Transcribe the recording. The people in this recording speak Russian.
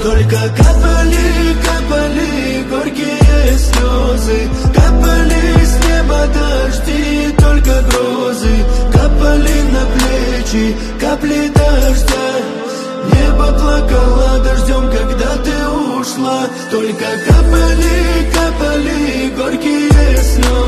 Только капали, капали горькие слезы, капали с неба дожди, только грозы, капали на плечи капли дождя. Небо плакало дождем, когда ты ушла. Только капали, капали горькие слезы.